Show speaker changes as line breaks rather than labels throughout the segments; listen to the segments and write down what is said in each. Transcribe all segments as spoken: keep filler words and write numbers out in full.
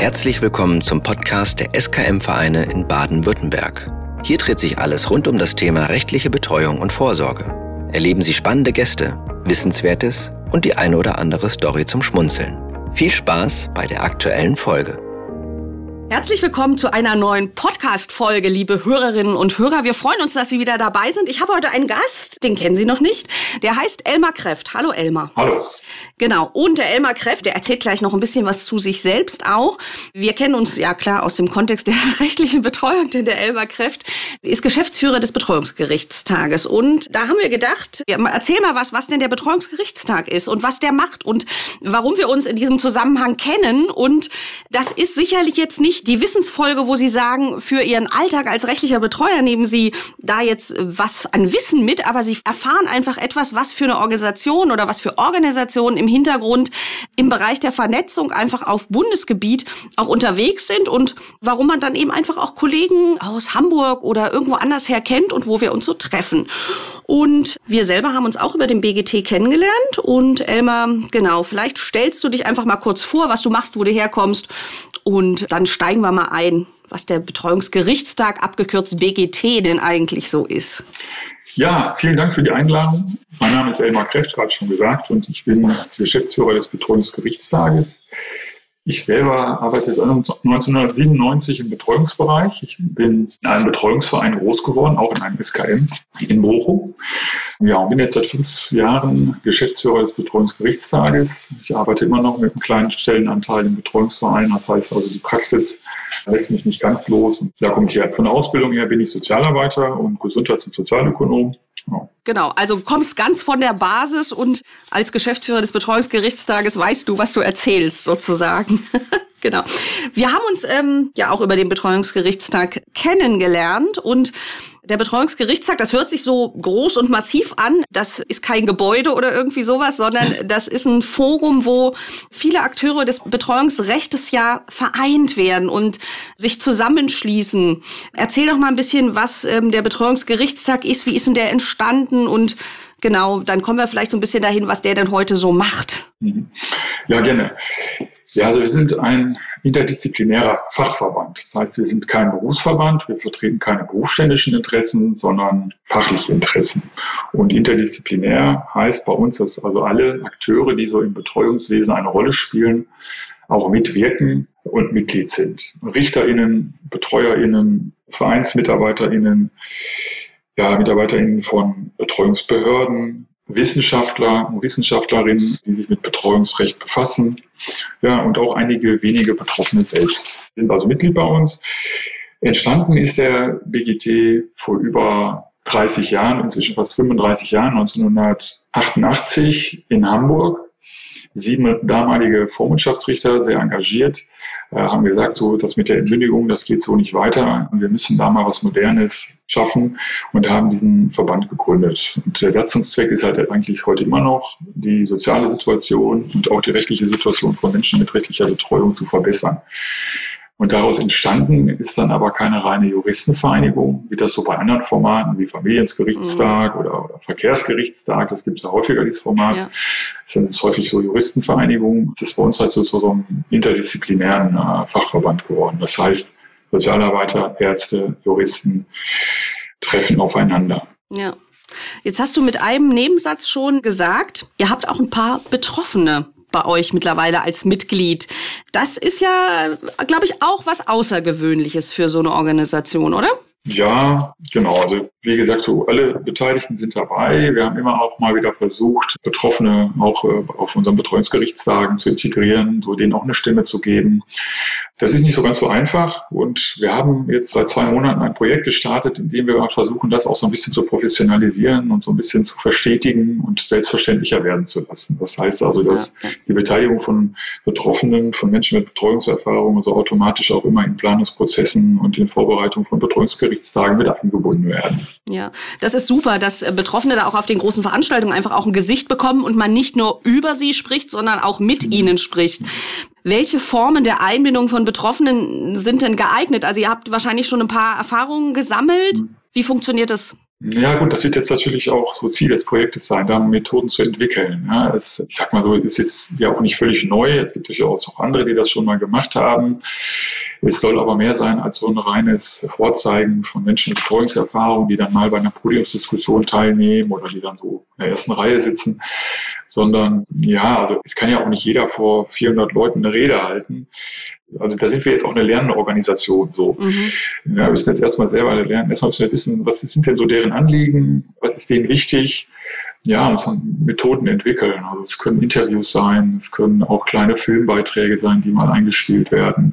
Herzlich willkommen zum Podcast der S K M-Vereine in Baden-Württemberg. Hier dreht sich alles rund um das Thema rechtliche Betreuung und Vorsorge. Erleben Sie spannende Gäste, Wissenswertes und die eine oder andere Story zum Schmunzeln. Viel Spaß bei der aktuellen Folge.
Herzlich willkommen zu einer neuen Podcast-Folge, liebe Hörerinnen und Hörer. Wir freuen uns, dass Sie wieder dabei sind. Ich habe heute einen Gast, den kennen Sie noch nicht. Der heißt Elmar Kreft. Hallo Elmar.
Hallo.
Genau, und der Elmar Kreft, der erzählt gleich noch ein bisschen was zu sich selbst auch. Wir kennen uns ja klar aus dem Kontext der rechtlichen Betreuung, denn der Elmar Kreft ist Geschäftsführer des Betreuungsgerichtstages. Und da haben wir gedacht, ja, erzähl mal was, was denn der Betreuungsgerichtstag ist und was der macht und warum wir uns in diesem Zusammenhang kennen. Und das ist sicherlich jetzt nicht die Wissensfolge, wo Sie sagen, für Ihren Alltag als rechtlicher Betreuer nehmen Sie da jetzt was an Wissen mit, aber Sie erfahren einfach etwas, was für eine Organisation oder was für Organisationen im Hintergrund im Bereich der Vernetzung einfach auf Bundesgebiet auch unterwegs sind und warum man dann eben einfach auch Kollegen aus Hamburg oder irgendwo anders her kennt und wo wir uns so treffen. Und wir selber haben uns auch über den B G T kennengelernt und Elmar, genau, vielleicht stellst du dich einfach mal kurz vor, was du machst, wo du herkommst und dann steigen wir mal ein, was der Betreuungsgerichtstag, abgekürzt B G T, denn eigentlich so ist.
Ja, vielen Dank für die Einladung. Mein Name ist Elmar Kreft, gerade schon gesagt, und ich bin Geschäftsführer des Betreuungsgerichtstages. Ich selber arbeite seit neunzehnhundertsiebenundneunzig im Betreuungsbereich. Ich bin in einem Betreuungsverein groß geworden, auch in einem S K M in Bochum. Ja, und bin jetzt seit fünf Jahren Geschäftsführer des Betreuungsgerichtstages. Ich arbeite immer noch mit einem kleinen Stellenanteil im Betreuungsverein. Das heißt also, die Praxis lässt mich nicht ganz los. Und da komme ich her. Von der Ausbildung her bin ich Sozialarbeiter und Gesundheits- und Sozialökonom. Ja.
Genau, also du kommst ganz von der Basis und als Geschäftsführer des Betreuungsgerichtstages weißt du, was du erzählst, sozusagen. Genau. Wir haben uns ähm, ja auch über den Betreuungsgerichtstag kennengelernt und der Betreuungsgerichtstag, das hört sich so groß und massiv an. Das ist kein Gebäude oder irgendwie sowas, sondern das ist ein Forum, wo viele Akteure des Betreuungsrechtes ja vereint werden und sich zusammenschließen. Erzähl doch mal ein bisschen, was ähm, der Betreuungsgerichtstag ist. Wie ist denn der entstanden? Und genau, dann kommen wir vielleicht so ein bisschen dahin, was der denn heute so macht.
Ja, gerne. Ja, also wir sind ein interdisziplinärer Fachverband. Das heißt, wir sind kein Berufsverband, wir vertreten keine berufsständischen Interessen, sondern fachliche Interessen. Und interdisziplinär heißt bei uns, dass also alle Akteure, die so im Betreuungswesen eine Rolle spielen, auch mitwirken und Mitglied sind. RichterInnen, BetreuerInnen, VereinsmitarbeiterInnen, ja, MitarbeiterInnen von Betreuungsbehörden, Wissenschaftler und Wissenschaftlerinnen, die sich mit Betreuungsrecht befassen, ja, und auch einige wenige Betroffene selbst sind also Mitglied bei uns. Entstanden ist der B G T vor über dreißig Jahren, inzwischen fast fünfunddreißig Jahren, neunzehnhundertachtundachtzig in Hamburg. Sieben damalige Vormundschaftsrichter, sehr engagiert, äh, haben gesagt, so, das mit der Entmündigung, das geht so nicht weiter. Wir müssen da mal was Modernes schaffen und haben diesen Verband gegründet. Und der Satzungszweck ist halt eigentlich heute immer noch, die soziale Situation und auch die rechtliche Situation von Menschen mit rechtlicher Betreuung zu verbessern. Und daraus entstanden ist dann aber keine reine Juristenvereinigung, wie das so bei anderen Formaten wie Familiengerichtstag mhm. oder, oder Verkehrsgerichtstag, das gibt es ja häufiger, dieses Format. Ja. Das ist häufig so Juristenvereinigung. Das ist bei uns halt so, so, so ein interdisziplinären äh, Fachverband geworden. Das heißt, Sozialarbeiter, Ärzte, Juristen treffen aufeinander.
Ja. Jetzt hast du mit einem Nebensatz schon gesagt, ihr habt auch ein paar Betroffene bei euch mittlerweile als Mitglied. Das ist ja, glaube ich, auch was Außergewöhnliches für so eine Organisation, oder?
Ja, genau. Also wie gesagt, so alle Beteiligten sind dabei. Wir haben immer auch mal wieder versucht, Betroffene auch äh, auf unseren Betreuungsgerichtstagen zu integrieren, so denen auch eine Stimme zu geben. Das ist nicht so ganz so einfach und wir haben jetzt seit zwei Monaten ein Projekt gestartet, in dem wir versuchen, das auch so ein bisschen zu professionalisieren und so ein bisschen zu verstetigen und selbstverständlicher werden zu lassen. Das heißt also, dass die Beteiligung von Betroffenen, von Menschen mit Betreuungserfahrung also automatisch auch immer in Planungsprozessen und in Vorbereitung von Betreuungsgerichtstagen mit eingebunden werden.
Ja, das ist super, dass Betroffene da auch auf den großen Veranstaltungen einfach auch ein Gesicht bekommen und man nicht nur über sie spricht, sondern auch mit mhm. ihnen spricht. Welche Formen der Einbindung von Betroffenen sind denn geeignet? Also ihr habt wahrscheinlich schon ein paar Erfahrungen gesammelt. Wie funktioniert das
Ja gut, das wird jetzt natürlich auch so Ziel des Projektes sein, da Methoden zu entwickeln. Ja, es, ich sag mal so, es ist jetzt ja auch nicht völlig neu. Es gibt durchaus auch andere, die das schon mal gemacht haben. Es soll aber mehr sein als so ein reines Vorzeigen von Menschen mit Betreuungserfahrung, die dann mal bei einer Podiumsdiskussion teilnehmen oder die dann so in der ersten Reihe sitzen, sondern ja, also es kann ja auch nicht jeder vor vierhundert Leuten eine Rede halten. Also da sind wir jetzt auch eine lernende Organisation. So. Mhm. Ja, wir müssen jetzt erstmal selber lernen. Erstmal müssen wir wissen, was sind denn so deren Anliegen, was ist denen wichtig. Ja, und dann Methoden entwickeln. Also es können Interviews sein, es können auch kleine Filmbeiträge sein, die mal eingespielt werden.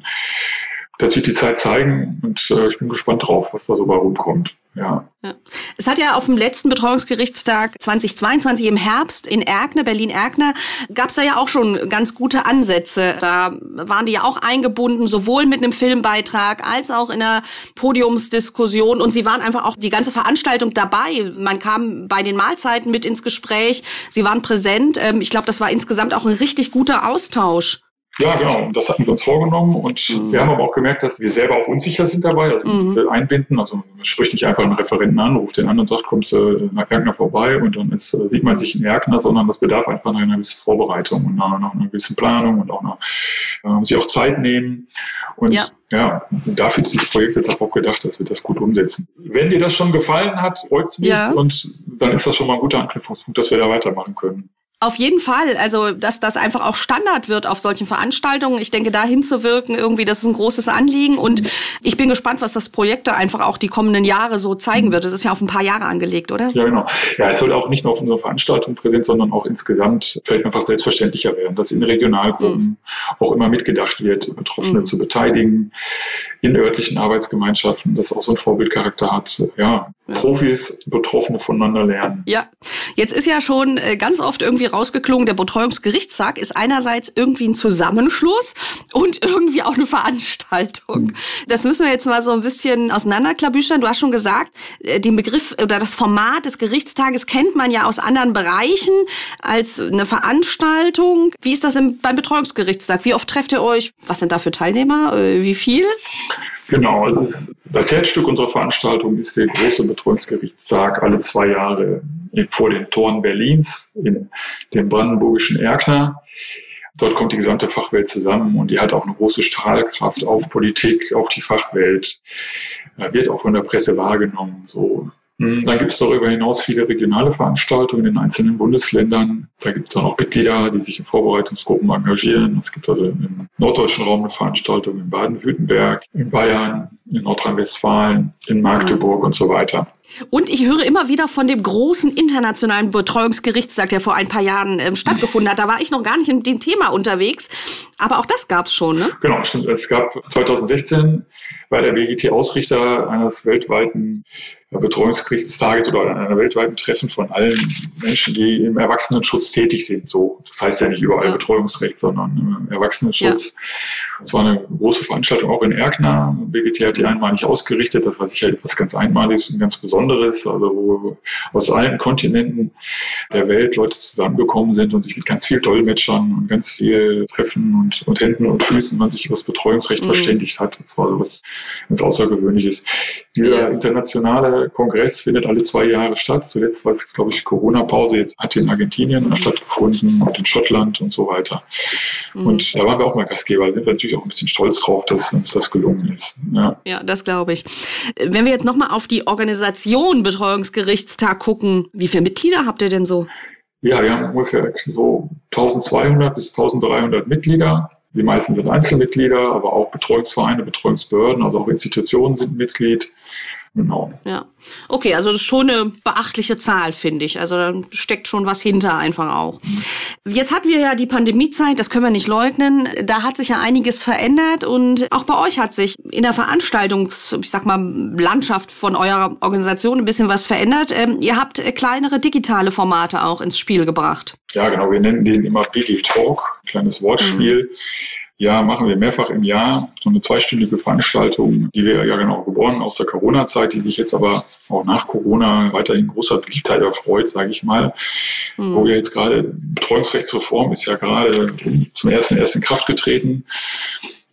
Das wird die Zeit zeigen und äh, ich bin gespannt drauf, was da so bei rumkommt. Ja.
Ja. Es hat ja auf dem letzten Betreuungsgerichtstag zweitausendzweiundzwanzig im Herbst in Erkner, Berlin-Erkner, gab es da ja auch schon ganz gute Ansätze. Da waren die ja auch eingebunden, sowohl mit einem Filmbeitrag als auch in einer Podiumsdiskussion. Und sie waren einfach auch die ganze Veranstaltung dabei. Man kam bei den Mahlzeiten mit ins Gespräch. Sie waren präsent. Ich glaube, das war insgesamt auch ein richtig guter Austausch.
Ja, genau. Das hatten wir uns vorgenommen und mhm. wir haben aber auch gemerkt, dass wir selber auch unsicher sind dabei, also mhm. einbinden. Also man spricht nicht einfach einen Referenten an, ruft den an und sagt, kommst du nach Erkner vorbei und dann ist, sieht man sich in Erkner, sondern das bedarf einfach nach einer gewissen Vorbereitung und nach, nach einer gewissen Planung und auch noch, äh, muss sich auch Zeit nehmen. Und ja, ja dafür ist dieses Projekt jetzt auch gedacht, dass wir das gut umsetzen. Wenn dir das schon gefallen hat, freut's mich ja. und dann ist das schon mal ein guter Anknüpfungspunkt, dass wir da weitermachen können.
Auf jeden Fall, also dass das einfach auch Standard wird auf solchen Veranstaltungen. Ich denke, da hinzuwirken, irgendwie, das ist ein großes Anliegen und ich bin gespannt, was das Projekt da einfach auch die kommenden Jahre so zeigen wird. Das ist ja auf ein paar Jahre angelegt, oder?
Ja, genau. Ja, es soll auch nicht nur auf unserer Veranstaltung präsent, sondern auch insgesamt vielleicht einfach selbstverständlicher werden, dass in Regionalgruppen mhm. auch immer mitgedacht wird, Betroffene mhm. zu beteiligen, in örtlichen Arbeitsgemeinschaften, das auch so einen Vorbildcharakter hat. Ja, ja. Profis, Betroffene voneinander lernen.
Ja, jetzt ist ja schon ganz oft irgendwie rausgeklungen, der Betreuungsgerichtstag ist einerseits irgendwie ein Zusammenschluss und irgendwie auch eine Veranstaltung. Das müssen wir jetzt mal so ein bisschen auseinanderklabüstern. Du hast schon gesagt, den Begriff oder das Format des Gerichtstages kennt man ja aus anderen Bereichen als eine Veranstaltung. Wie ist das im, beim Betreuungsgerichtstag? Wie oft trefft ihr euch? Was sind da für Teilnehmer? Wie viel?
Genau, es ist, das Herzstück unserer Veranstaltung ist der große Betreuungsgerichtstag alle zwei Jahre vor den Toren Berlins in dem brandenburgischen Erkner. Dort kommt die gesamte Fachwelt zusammen und die hat auch eine große Strahlkraft auf Politik, auf die Fachwelt, wird auch von der Presse wahrgenommen. So. Dann gibt es darüber hinaus viele regionale Veranstaltungen in den einzelnen Bundesländern. Da gibt es dann auch Mitglieder, die sich in Vorbereitungsgruppen engagieren. Es gibt also im norddeutschen Raum eine Veranstaltung in Baden-Württemberg, in Bayern, in Nordrhein-Westfalen, in Magdeburg mhm. und so weiter.
Und ich höre immer wieder von dem großen internationalen Betreuungsgerichtstag, der vor ein paar Jahren ähm, stattgefunden hat. Da war ich noch gar nicht in dem Thema unterwegs. Aber auch das gab's schon, ne?
Genau, stimmt. Es gab zweitausendsechzehn bei der B G T Ausrichter eines weltweiten Betreuungsgerichtstages oder einer weltweiten Treffen von allen Menschen, die im Erwachsenenschutz tätig sind. So, das heißt ja nicht überall ja. Betreuungsrecht, sondern im Erwachsenenschutz. Es ja. war eine große Veranstaltung auch in Erkner. B G T hat die einmalig ausgerichtet. Das war sicher etwas ganz Einmaliges und ganz Besonderes, also wo aus allen Kontinenten der Welt Leute zusammengekommen sind und sich mit ganz viel Dolmetschern und ganz viel Treffen und, und Händen und Füßen man sich über das Betreuungsrecht mhm. verständigt hat. Das war so was ganz Außergewöhnliches. Dieser ja. internationale Kongress findet alle zwei Jahre statt. Zuletzt war es, glaube ich, Corona-Pause. Jetzt hat in Argentinien mhm. stattgefunden und in Schottland und so weiter. Mhm. Und da waren wir auch mal Gastgeber. Da sind wir natürlich auch ein bisschen stolz drauf, dass uns das gelungen ist. Ja,
ja das glaube ich. Wenn wir jetzt nochmal auf die Organisation Betreuungsgerichtstag gucken, wie viele Mitglieder habt ihr denn so?
Ja, wir haben ungefähr so eintausendzweihundert bis eintausenddreihundert Mitglieder. Die meisten sind Einzelmitglieder, aber auch Betreuungsvereine, Betreuungsbehörden, also auch Institutionen sind Mitglied. Genau.
Ja, okay, also das ist schon eine beachtliche Zahl, finde ich. Also da steckt schon was hinter einfach auch. Jetzt hatten wir ja die Pandemiezeit, das können wir nicht leugnen. Da hat sich ja einiges verändert und auch bei euch hat sich in der Veranstaltungs-, ich sag mal, Landschaft von eurer Organisation ein bisschen was verändert. Ähm, ihr habt kleinere digitale Formate auch ins Spiel gebracht.
Ja, genau, wir nennen den immer Biggie Talk, kleines Wortspiel. Mhm. Ja, machen wir mehrfach im Jahr so eine zweistündige Veranstaltung, die wir ja genau geboren aus der Corona-Zeit, die sich jetzt aber auch nach Corona weiterhin großer Beliebtheit erfreut, sage ich mal. Mhm. Wo wir jetzt gerade, Betreuungsrechtsreform ist ja gerade zum ersten ersten in Kraft getreten.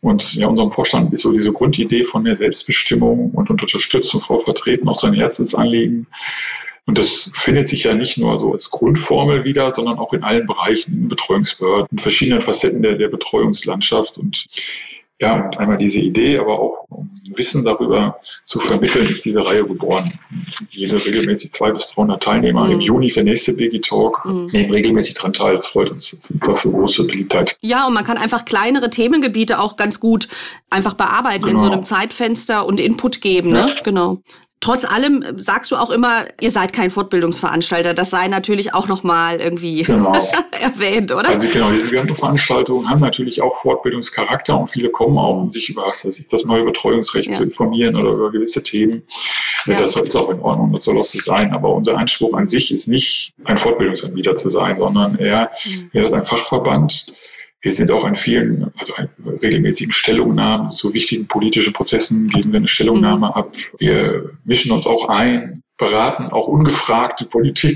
Und ja, unserem Vorstand ist so diese Grundidee von der Selbstbestimmung und Unterstützung vor Vertreten auch sein Herzensanliegen. Und das findet sich ja nicht nur so als Grundformel wieder, sondern auch in allen Bereichen, in Betreuungsbehörden, in verschiedenen Facetten der, der Betreuungslandschaft. Und ja, und einmal diese Idee, aber auch um Wissen darüber zu vermitteln, ist diese Reihe geboren. Jede regelmäßig zweihundert bis dreihundert Teilnehmer. Mhm. Im Juni der nächste BegiTalk mhm. nehmen regelmäßig dran teil. Das freut uns. Das ist für große Beliebtheit.
Ja, und man kann einfach kleinere Themengebiete auch ganz gut einfach bearbeiten genau. in so einem Zeitfenster und Input geben. Ne? Ja. Genau. Trotz allem sagst du auch immer, ihr seid kein Fortbildungsveranstalter. Das sei natürlich auch nochmal irgendwie genau. erwähnt, oder?
Also genau, diese ganzen Veranstaltungen haben natürlich auch Fortbildungscharakter und viele kommen auch, um sich über was, das neue Betreuungsrecht ja. zu informieren oder über gewisse Themen. Ja. Das ist auch in Ordnung, das soll auch so sein. Aber unser Anspruch an sich ist nicht, ein Fortbildungsanbieter zu sein, sondern eher, mhm. eher ist ein Fachverband. Wir sind auch an vielen, also regelmäßigen Stellungnahmen zu wichtigen politischen Prozessen, geben wir eine Stellungnahme mhm. ab. Wir mischen uns auch ein, beraten auch ungefragte Politik.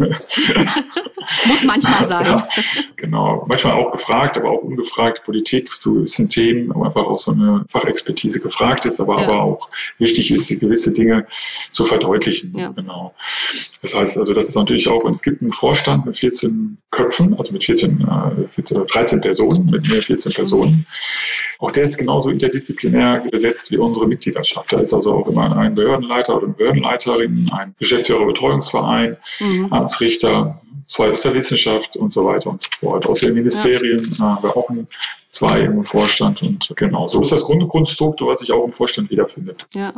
Muss manchmal sein.
Ja, genau. Manchmal auch gefragt, aber auch ungefragt Politik zu gewissen Themen, wo einfach auch so eine Fachexpertise gefragt ist, aber, ja. aber auch wichtig ist, gewisse Dinge zu verdeutlichen. Ja. Genau. Das heißt, also das ist natürlich auch, und es gibt einen Vorstand mit vierzehn Köpfen, also mit vierzehn, vierzehn dreizehn Personen, mit mir vierzehn Personen. Auch der ist genauso interdisziplinär besetzt wie unsere Mitgliedschaft. Da ist also auch immer ein Behördenleiter oder eine Behördenleiterin, ein Geschäftsführer Betreuungsverein, mhm. Amtsrichter, zwei aus der Wissenschaft und so weiter und so fort. Aus den Ministerien ja. haben wir auch einen, zwei im Vorstand und genau, so ist das Grundkonstrukt, was sich auch im Vorstand wiederfindet.
Ja.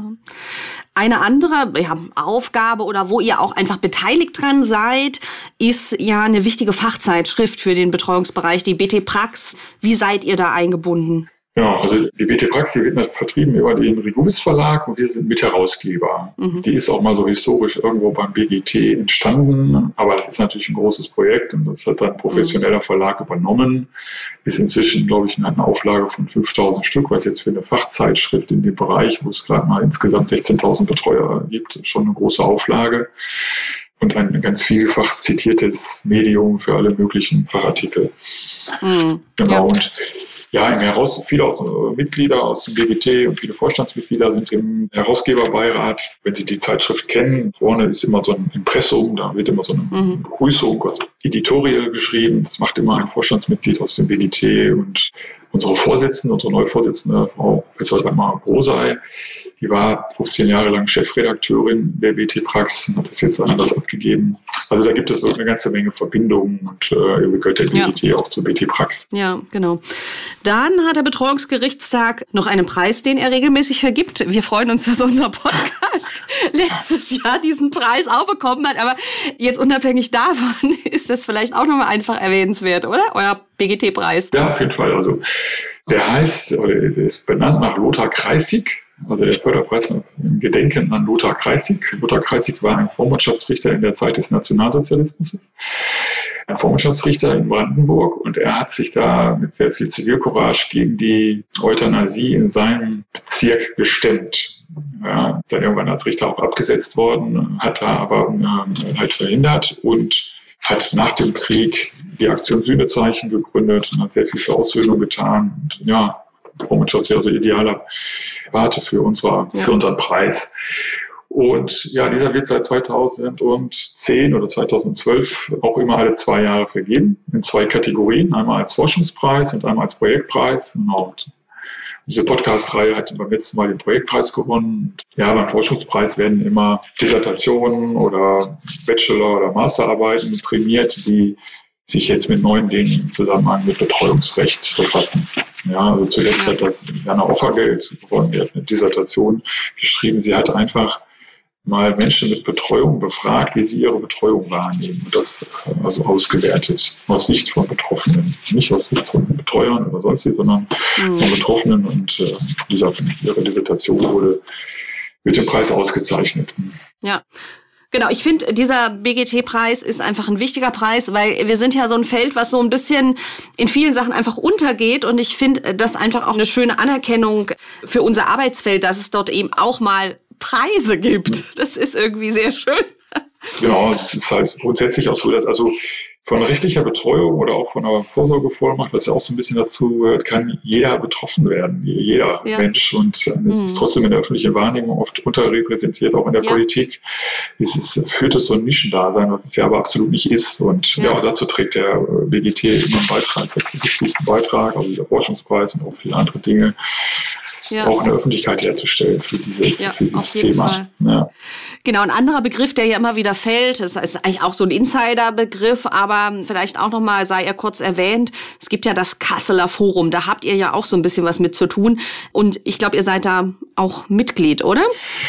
Eine andere ja, Aufgabe oder wo ihr auch einfach beteiligt dran seid, ist ja eine wichtige Fachzeitschrift für den Betreuungsbereich, die B T Prax. Wie seid ihr da eingebunden?
Ja, also die B T Prax, die wird vertrieben über den Reguvis Verlag und wir sind Mitherausgeber. Mhm. Die ist auch mal so historisch irgendwo beim B G T entstanden, aber das ist natürlich ein großes Projekt und das hat dann ein professioneller Verlag übernommen. Ist inzwischen, glaube ich, eine Auflage von fünftausend Stück, was jetzt für eine Fachzeitschrift in dem Bereich, wo es gerade mal insgesamt sechzehntausend Betreuer gibt, schon eine große Auflage. Und ein ganz vielfach zitiertes Medium für alle möglichen Fachartikel. Mhm. Genau. Ja. Und ja, im Heraus, viele aus, äh, Mitglieder aus dem B G T und viele Vorstandsmitglieder sind im Herausgeberbeirat. Wenn Sie die Zeitschrift kennen, vorne ist immer so ein Impressum, da wird immer so eine mhm. Begrüßung, also Editorial geschrieben. Das macht immer ein Vorstandsmitglied aus dem B G T und unsere Vorsitzende, unsere neue Vorsitzende, Frau Professor Dagmar Brosey, die war fünfzehn Jahre lang Chefredakteurin der B T Prax und hat das jetzt anders abgegeben. Also da gibt es so eine ganze Menge Verbindungen und äh, gehört der B G T ja. auch zur B T Prax.
Ja, genau. Dann hat der Betreuungsgerichtstag noch einen Preis, den er regelmäßig vergibt. Wir freuen uns, dass unser Podcast letztes Jahr diesen Preis auch bekommen hat. Aber jetzt unabhängig davon ist das vielleicht auch nochmal einfach erwähnenswert, oder? Euer B G T-Preis.
Ja, auf jeden Fall. Also der heißt, oder der ist benannt nach Lothar Kreissig. Also der Förderpreis im Gedenken an Lothar Kreissig. Lothar Kreissig war ein Vormundschaftsrichter in der Zeit des Nationalsozialismus. Ein Vormundschaftsrichter in Brandenburg und er hat sich da mit sehr viel Zivilcourage gegen die Euthanasie in seinem Bezirk gestemmt. Ja, dann irgendwann als Richter auch abgesetzt worden, hat er aber äh, halt verhindert und hat nach dem Krieg die Aktion Sühnezeichen gegründet und hat sehr viel für Aussöhnung getan. Und ja, Vormundschaft, also idealer Warte für, unsere, ja. für unseren Preis. Und ja, dieser wird seit zweitausendzehn oder zweitausendzwölf auch immer alle zwei Jahre vergeben, in zwei Kategorien, einmal als Forschungspreis und einmal als Projektpreis. Und diese Podcast-Reihe hat beim letzten Mal den Projektpreis gewonnen. Ja, beim Forschungspreis werden immer Dissertationen oder Bachelor- oder Masterarbeiten prämiert, die sich jetzt mit neuen Dingen im Zusammenhang mit Betreuungsrecht befassen. Ja, also zuletzt hat das Jana Offergeld gewonnen, die hat eine Dissertation geschrieben. Sie hat einfach mal Menschen mit Betreuung befragt, wie sie ihre Betreuung wahrnehmen und das also ausgewertet aus Sicht von Betroffenen, nicht aus Sicht von Betreuern oder sonstiges, sondern mhm. von Betroffenen und äh, dieser, ihre Dissertation wurde mit dem Preis ausgezeichnet.
Ja. Genau, ich finde, dieser B G T-Preis ist einfach ein wichtiger Preis, weil wir sind ja so ein Feld, was so ein bisschen in vielen Sachen einfach untergeht. Und ich finde das einfach auch eine schöne Anerkennung für unser Arbeitsfeld, dass es dort eben auch mal Preise gibt. Das ist irgendwie sehr schön.
Genau, es ist halt grundsätzlich auch so, dass also Von rechtlicher Betreuung oder auch von einer Vorsorgevollmacht, was ja auch so ein bisschen dazu gehört, kann jeder betroffen werden, jeder ja. Mensch. Und es mhm. ist trotzdem in der öffentlichen Wahrnehmung oft unterrepräsentiert, auch in der ja. Politik. Es ist, führt es so ein Nischendasein, was es ja aber absolut nicht ist. Und ja, ja dazu trägt der B G T immer einen Beitrag, das ist einen wichtigen Beitrag, also der Forschungspreis und auch viele andere Dinge. Ja. Auch eine Öffentlichkeit herzustellen für dieses, ja, für dieses Thema. Ja.
Genau, ein anderer Begriff, der ja immer wieder fällt, das ist eigentlich auch so ein Insider-Begriff, aber vielleicht auch nochmal, sei er kurz erwähnt, es gibt ja das Kasseler Forum, da habt ihr ja auch so ein bisschen was mit zu tun und ich glaube, ihr seid da auch Mitglied, oder?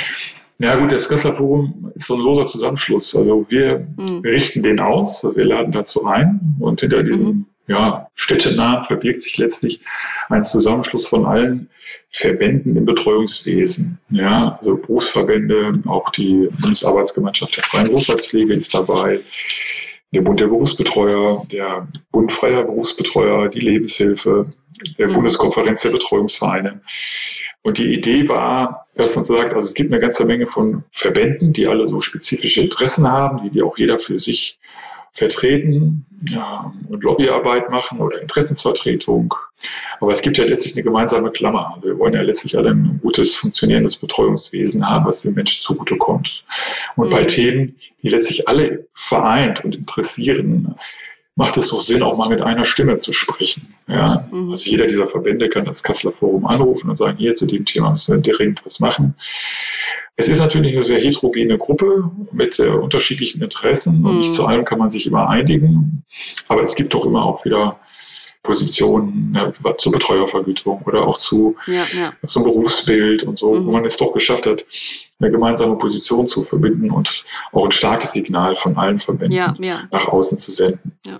Ja gut, das Kasseler Forum ist so ein loser Zusammenschluss, also wir mhm. richten den aus, wir laden dazu ein und hinter diesem mhm. ja, städtenahen verbirgt sich letztlich ein Zusammenschluss von allen Verbänden im Betreuungswesen. Ja, also Berufsverbände, auch die Bundesarbeitsgemeinschaft der freien Berufsheilspflege ist dabei, der Bund der Berufsbetreuer, der Bund freier Berufsbetreuer, die Lebenshilfe, der mhm. Bundeskonferenz der Betreuungsvereine. Und die Idee war, dass man sagt, also es gibt eine ganze Menge von Verbänden, die alle so spezifische Interessen haben, die, die auch jeder für sich vertreten ja, und Lobbyarbeit machen oder Interessensvertretung. Aber es gibt ja letztlich eine gemeinsame Klammer. Also wir wollen ja letztlich alle ein gutes, funktionierendes Betreuungswesen haben, was den Menschen zugutekommt. Und mhm. bei Themen, die letztlich alle vereint und interessieren, macht es doch Sinn, auch mal mit einer Stimme zu sprechen. Ja, mhm. Also jeder dieser Verbände kann das Kasseler Forum anrufen und sagen, hier zu dem Thema müssen wir direkt was machen. Es ist natürlich eine sehr heterogene Gruppe mit äh, unterschiedlichen Interessen und mhm. nicht zu allem kann man sich immer einigen. Aber es gibt doch immer auch wieder Positionen ja, zur Betreuervergütung oder auch zu, ja, ja. zum Berufsbild und so, mhm. wo man es doch geschafft hat, eine gemeinsame Position zu verbinden und auch ein starkes Signal von allen Verbänden ja, ja. nach außen zu senden.
Ja.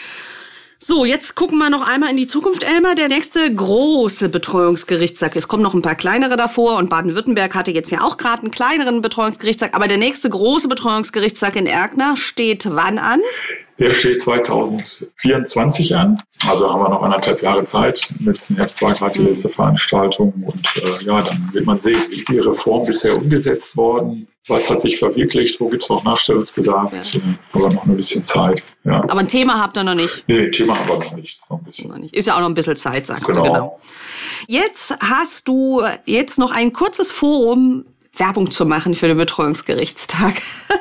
So, jetzt gucken wir noch einmal in die Zukunft, Elmar. Der nächste große Betreuungsgerichtstag. Es kommen noch ein paar kleinere davor und Baden-Württemberg hatte jetzt ja auch gerade einen kleineren Betreuungsgerichtstag. Aber der nächste große Betreuungsgerichtstag in Erkner steht wann an?
Der steht zweitausendvierundzwanzig an. Also haben wir noch anderthalb Jahre Zeit. Im letzten Herbst war gerade die letzte Veranstaltung. Und äh, ja, dann wird man sehen, wie ist die Reform bisher umgesetzt worden? Was hat sich verwirklicht? Wo gibt es noch Nachstellungsbedarf? Ja. Aber noch ein bisschen Zeit. Ja.
Aber ein Thema habt ihr noch nicht?
Nee, ein Thema haben wir noch nicht. Noch ein bisschen.
Noch nicht. Ist ja auch noch ein bisschen Zeit, sagst
genau.
du. Genau. Jetzt hast du jetzt noch ein kurzes Forum, Werbung zu machen für den Betreuungsgerichtstag.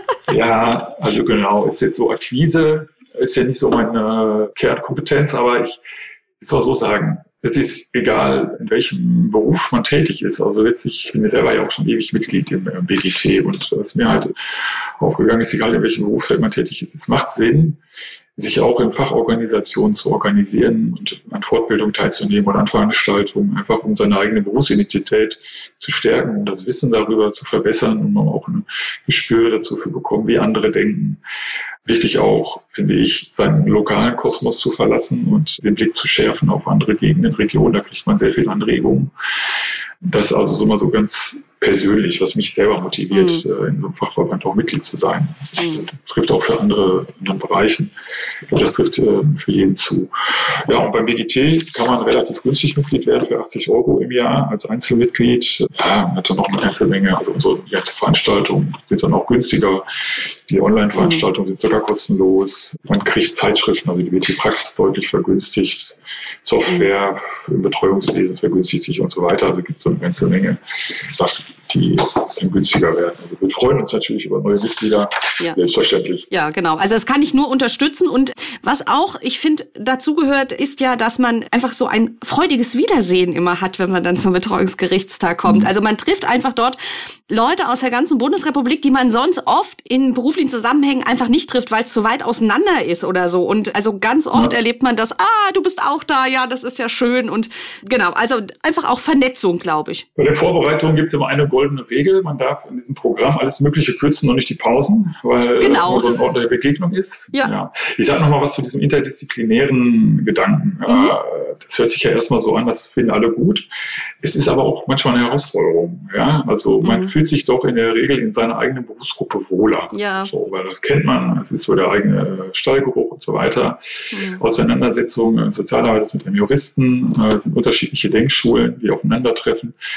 Ja, also genau, ist jetzt so Akquise, ist ja nicht so meine Kernkompetenz, aber ich soll so sagen, jetzt ist egal, in welchem Beruf man tätig ist. Also letztlich, ich bin ja selber ja auch schon ewig Mitglied im B G T und was mir halt aufgegangen ist, egal in welchem Berufsfeld man tätig ist, es macht Sinn, sich auch in Fachorganisationen zu organisieren und an Fortbildung teilzunehmen oder an Veranstaltungen, einfach um seine eigene Berufsidentität zu stärken, um das Wissen darüber zu verbessern und man auch ein Gespür dazu für bekommen, wie andere denken. Wichtig auch, finde ich, seinen lokalen Kosmos zu verlassen und den Blick zu schärfen auf andere Gegenden, Regionen. Da kriegt man sehr viel Anregungen. Das ist also so mal so ganz persönlich, was mich selber motiviert, mhm. in so einem Fachverband auch Mitglied zu sein. Mhm. Das trifft auch für andere in anderen Bereichen. Das trifft äh, für jeden zu. Ja, und beim B G T kann man relativ günstig Mitglied werden für achtzig Euro im Jahr als Einzelmitglied. Ja, man hat dann noch eine ganze Menge, also unsere ganze Veranstaltungen sind dann auch günstiger. Die Online-Veranstaltungen mhm. sind sogar kostenlos. Man kriegt Zeitschriften, also die B T Praxis deutlich vergünstigt. Software mhm. im Betreuungswesen vergünstigt sich und so weiter. Also gibt es so eine ganze Menge Sachen, die dann günstiger werden. Also wir freuen uns natürlich über neue Mitglieder, ja. selbstverständlich.
Ja, genau. Also das kann ich nur unterstützen. Und was auch, ich finde, dazu gehört, ist ja, dass man einfach so ein freudiges Wiedersehen immer hat, wenn man dann zum Betreuungsgerichtstag kommt. Mhm. Also man trifft einfach dort Leute aus der ganzen Bundesrepublik, die man sonst oft in beruflichen Zusammenhängen einfach nicht trifft, weil es zu weit auseinander ist oder so. Und also ganz oft ja. erlebt man das, ah, du bist auch da, ja, das ist ja schön. Und genau, also einfach auch Vernetzung, glaube ich.
Bei den Vorbereitungen gibt es immer eine goldene Regel. Man darf in diesem Programm alles Mögliche kürzen, nur nicht die Pausen, weil
genau.
das so ein Ort der Begegnung ist.
Ja.
Ja. Ich sage nochmal was zu diesem interdisziplinären Gedanken. Mhm. Das hört sich ja erstmal so an, das finden alle gut. Es ist aber auch manchmal eine Herausforderung. Ja? Also man mhm. fühlt sich doch in der Regel in seiner eigenen Berufsgruppe wohler.
Ja.
So, weil das kennt man. Es ist so der eigene Stallgeruch und so weiter. Mhm. Auseinandersetzungen, Sozialarbeit ist mit einem Juristen, es sind unterschiedliche Denkschulen, die aufeinandertreffen.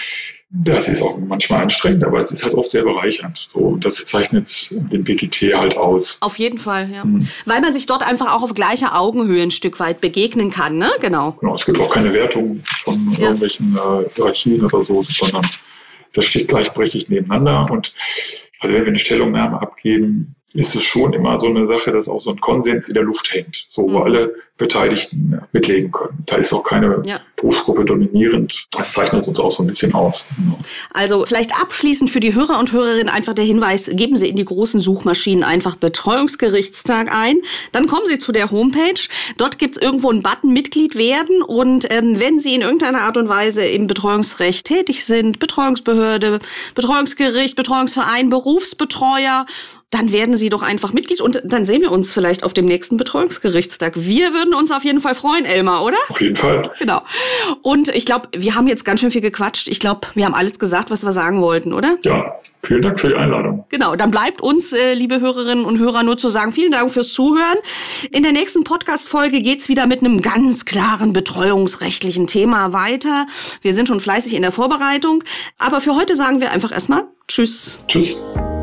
Das ist auch manchmal anstrengend, aber es ist halt oft sehr bereichernd. So, das zeichnet den B G T halt aus.
Auf jeden Fall, ja. Mhm. Weil man sich dort einfach auch auf gleicher Augenhöhe ein Stück weit begegnen kann, ne? Genau.
Genau, es gibt auch keine Wertung von ja. irgendwelchen äh, Hierarchien oder so, sondern das steht gleichberechtigt nebeneinander. Und also wenn wir eine Stellungnahme abgeben, ist es schon immer so eine Sache, dass auch so ein Konsens in der Luft hängt, so wo mhm. alle Beteiligten mitleben können. Da ist auch keine ja. Berufsgruppe dominierend. Das zeichnet uns auch so ein bisschen aus.
Also vielleicht abschließend für die Hörer und Hörerinnen einfach der Hinweis, geben Sie in die großen Suchmaschinen einfach Betreuungsgerichtstag ein. Dann kommen Sie zu der Homepage. Dort gibt es irgendwo einen Button Mitglied werden. Und ähm, wenn Sie in irgendeiner Art und Weise im Betreuungsrecht tätig sind, Betreuungsbehörde, Betreuungsgericht, Betreuungsverein, Berufsbetreuer, dann werden Sie doch einfach Mitglied und dann sehen wir uns vielleicht auf dem nächsten Betreuungsgerichtstag. Wir würden uns auf jeden Fall freuen, Elmar, oder?
Auf jeden Fall.
Genau. Und ich glaube, wir haben jetzt ganz schön viel gequatscht. Ich glaube, wir haben alles gesagt, was wir sagen wollten, oder?
Ja, vielen Dank für die Einladung.
Genau, dann bleibt uns, äh, liebe Hörerinnen und Hörer, nur zu sagen, vielen Dank fürs Zuhören. In der nächsten Podcast-Folge geht's wieder mit einem ganz klaren betreuungsrechtlichen Thema weiter. Wir sind schon fleißig in der Vorbereitung. Aber für heute sagen wir einfach erstmal Tschüss.
Tschüss.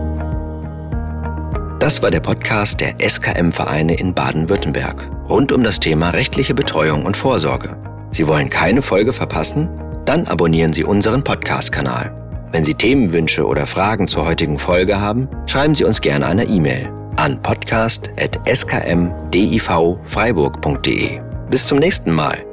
Das war der Podcast der S K M-Vereine in Baden-Württemberg rund um das Thema rechtliche Betreuung und Vorsorge. Sie wollen keine Folge verpassen? Dann abonnieren Sie unseren Podcast-Kanal. Wenn Sie Themenwünsche oder Fragen zur heutigen Folge haben, schreiben Sie uns gerne eine E-Mail an podcast at s k m div freiburg punkt d e. Bis zum nächsten Mal.